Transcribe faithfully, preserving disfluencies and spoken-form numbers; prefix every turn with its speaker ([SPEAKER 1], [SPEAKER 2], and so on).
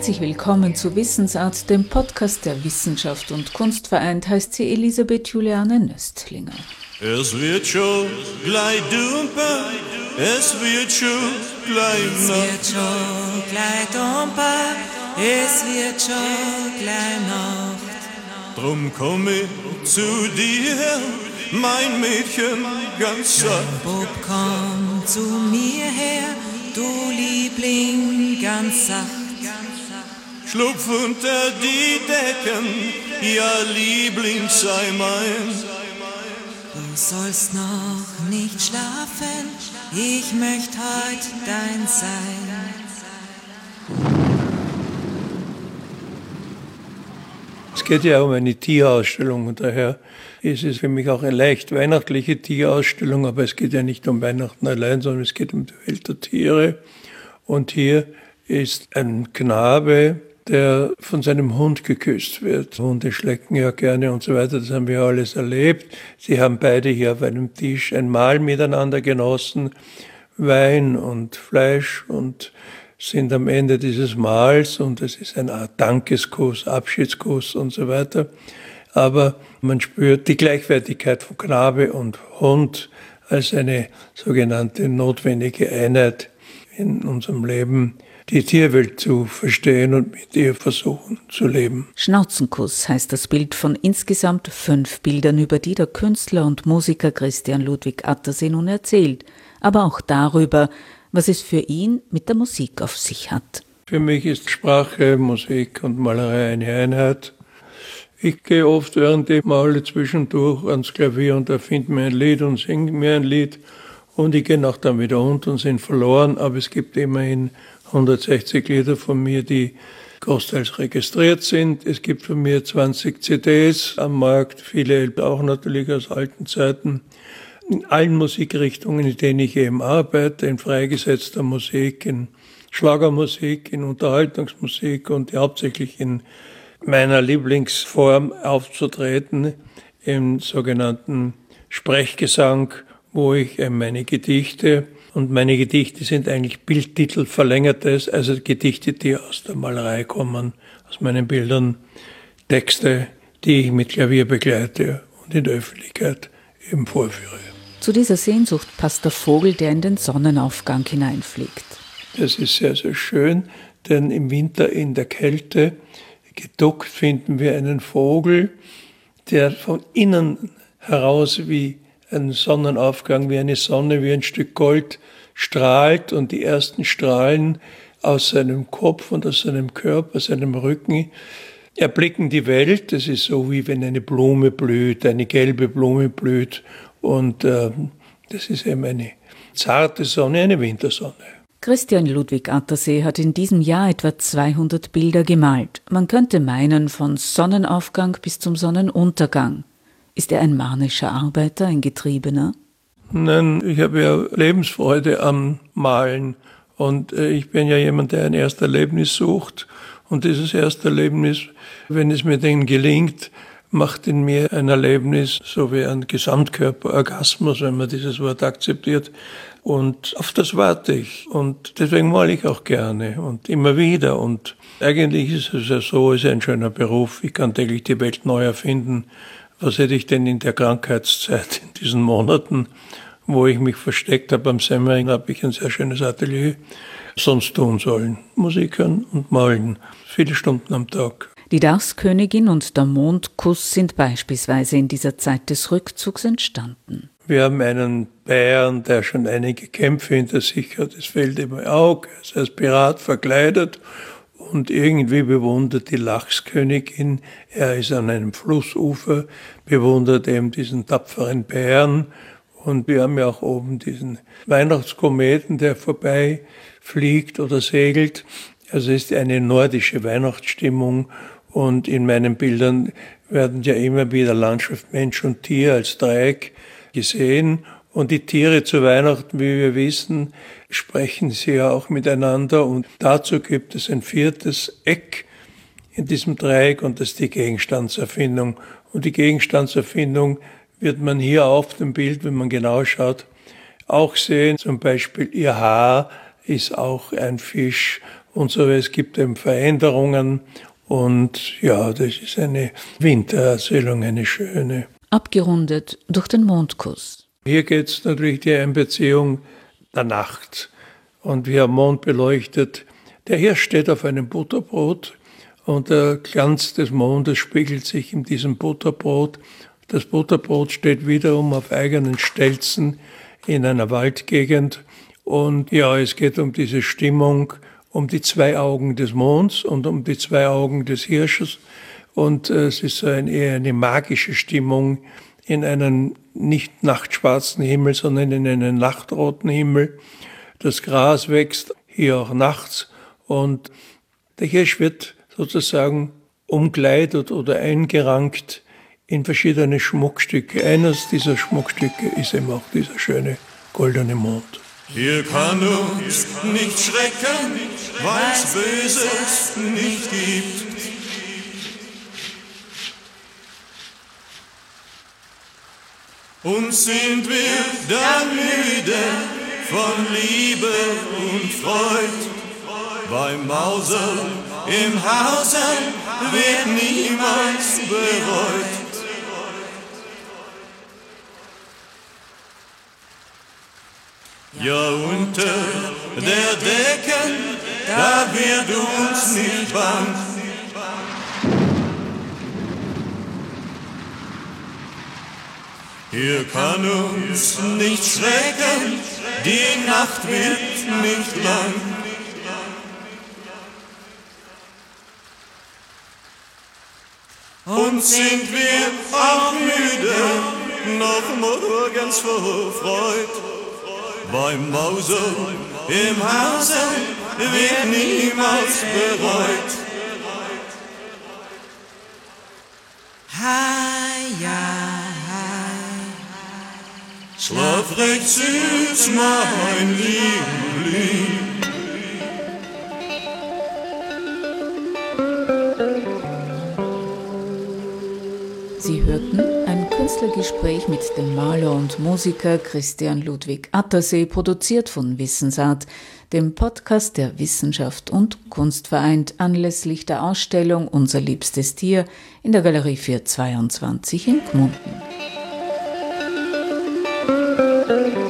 [SPEAKER 1] Herzlich willkommen zu Wissensart, dem Podcast der Wissenschaft und Kunst. Vereint heißt sie Elisabeth Juliane Nöstlinger.
[SPEAKER 2] Es wird schon gleich dumper, es wird schon gleich Nacht.
[SPEAKER 3] Es wird schon gleich dumper, es wird schon gleich Nacht.
[SPEAKER 2] Drum komm ich zu dir, mein Mädchen, ganz sacht.
[SPEAKER 3] Bub, komm zu mir her, du Liebling, ganz sacht.
[SPEAKER 2] Schlupf unter die Decken, ja Liebling, sei mein.
[SPEAKER 3] Du sollst noch nicht schlafen, ich möcht heut dein sein.
[SPEAKER 4] Es geht ja um eine Tierausstellung und daher ist es für mich auch eine leicht weihnachtliche Tierausstellung, aber es geht ja nicht um Weihnachten allein, sondern es geht um die Welt der Tiere. Und hier ist ein Knabe, der von seinem Hund geküsst wird. Hunde schlecken ja gerne und so weiter, das haben wir alles erlebt. Sie haben beide hier auf einem Tisch ein Mahl miteinander genossen, Wein und Fleisch, und sind am Ende dieses Mahls, und es ist eine Art Dankeskuss, Abschiedskuss und so weiter. Aber man spürt die Gleichwertigkeit von Knabe und Hund als eine sogenannte notwendige Einheit in unserem Leben, die Tierwelt zu verstehen und mit ihr versuchen zu leben.
[SPEAKER 1] Schnauzenkuss heißt das Bild von insgesamt fünf Bildern, über die der Künstler und Musiker Christian Ludwig Attersee nun erzählt, aber auch darüber, was es für ihn mit der Musik auf sich hat.
[SPEAKER 4] Für mich ist Sprache, Musik und Malerei eine Einheit. Ich gehe oft während ich male zwischendurch ans Klavier und erfinde mir ein Lied und singe mir ein Lied. Und ich gehe auch dann wieder unten und sind verloren, aber es gibt immerhin hundertsechzig Lieder von mir, die großteils registriert sind. Es gibt von mir zwanzig C Ds am Markt, viele auch natürlich aus alten Zeiten. In allen Musikrichtungen, in denen ich eben arbeite, in freigesetzter Musik, in Schlagermusik, in Unterhaltungsmusik und hauptsächlich in meiner Lieblingsform aufzutreten, im sogenannten Sprechgesang, wo ich meine Gedichte, und meine Gedichte sind eigentlich Bildtitel verlängertes, also Gedichte, die aus der Malerei kommen, aus meinen Bildern, Texte, die ich mit Klavier begleite und in der Öffentlichkeit eben vorführe.
[SPEAKER 1] Zu dieser Sehnsucht passt der Vogel, der in den Sonnenaufgang hineinfliegt.
[SPEAKER 4] Das ist sehr, sehr schön, denn im Winter in der Kälte geduckt finden wir einen Vogel, der von innen heraus wie ein Sonnenaufgang, wie eine Sonne, wie ein Stück Gold strahlt, und die ersten Strahlen aus seinem Kopf und aus seinem Körper, seinem Rücken erblicken die Welt. Das ist so, wie wenn eine Blume blüht, eine gelbe Blume blüht, und äh, das ist eben eine zarte Sonne, eine Wintersonne.
[SPEAKER 1] Christian Ludwig Attersee hat in diesem Jahr etwa zweihundert Bilder gemalt. Man könnte meinen, von Sonnenaufgang bis zum Sonnenuntergang. Ist er ein manischer Arbeiter, ein Getriebener?
[SPEAKER 4] Nein, ich habe ja Lebensfreude am Malen, und äh, ich bin ja jemand, der ein Ersterlebnis sucht, und dieses Ersterlebnis, wenn es mir denn gelingt, macht in mir ein Erlebnis, so wie ein Gesamtkörperorgasmus, wenn man dieses Wort akzeptiert, und auf das warte ich, und deswegen male ich auch gerne und immer wieder, und eigentlich ist es ja so, es ist ein schöner Beruf, ich kann täglich die Welt neu erfinden. Was hätte ich denn in der Krankheitszeit, in diesen Monaten, wo ich mich versteckt habe am Semmering, habe ich ein sehr schönes Atelier, sonst tun sollen? Musik hören und malen, viele Stunden am Tag.
[SPEAKER 1] Die Darskönigin und der Mondkuss sind beispielsweise in dieser Zeit des Rückzugs entstanden.
[SPEAKER 4] Wir haben einen Bären, der schon einige Kämpfe hinter sich hat, es fällt ihm ein Auge, er ist als Pirat verkleidet, und irgendwie bewundert die Lachskönigin, er ist an einem Flussufer, bewundert eben diesen tapferen Bären. Und wir haben ja auch oben diesen Weihnachtskometen, der vorbeifliegt oder segelt. Also es ist eine nordische Weihnachtsstimmung, und in meinen Bildern werden ja immer wieder Landschaft, Mensch und Tier als Dreieck gesehen. Und die Tiere zu Weihnachten, wie wir wissen, sprechen sie ja auch miteinander. Und dazu gibt es ein viertes Eck in diesem Dreieck, und das ist die Gegenstandserfindung. Und die Gegenstandserfindung wird man hier auf dem Bild, wenn man genau schaut, auch sehen. Zum Beispiel ihr Haar ist auch ein Fisch und so. Es gibt eben Veränderungen und ja, das ist eine Wintererzählung, eine schöne.
[SPEAKER 1] Abgerundet durch den Mondkuss.
[SPEAKER 4] Hier geht es natürlich die Einbeziehung der Nacht und wie am Mond beleuchtet. Der Hirsch steht auf einem Butterbrot und der Glanz des Mondes spiegelt sich in diesem Butterbrot. Das Butterbrot steht wiederum auf eigenen Stelzen in einer Waldgegend. Und ja, es geht um diese Stimmung, um die zwei Augen des Monds und um die zwei Augen des Hirsches. Und äh, es ist so ein, eher eine magische Stimmung in einen nicht nachtschwarzen Himmel, sondern in einen nachtroten Himmel. Das Gras wächst hier auch nachts und der Hirsch wird sozusagen umkleidet oder eingerankt in verschiedene Schmuckstücke. Eines dieser Schmuckstücke ist eben auch dieser schöne goldene Mond.
[SPEAKER 2] Hier kann uns nicht schrecken, weil's Böses nicht gibt. Und sind wir dann müde von Liebe und Freud. Beim Mauser im Hause wird niemals bereut. Ja, unter der Decken, da wird uns nicht bang. Hier kann uns nicht schrecken, die Nacht wird nicht lang. Und sind wir auch müde, noch morgens vor Freud. Beim Mauser im Hause wird niemals bereut.
[SPEAKER 3] Hi, ja.
[SPEAKER 2] Schlaf recht süß, mein Liebling.
[SPEAKER 1] Sie hörten ein Künstlergespräch mit dem Maler und Musiker Christian Ludwig Attersee, produziert von Wissensart, dem Podcast der Wissenschaft und Kunst vereint, anlässlich der Ausstellung Unser liebstes Tier in der Galerie vierhundertzweiundzwanzig in Gmunden.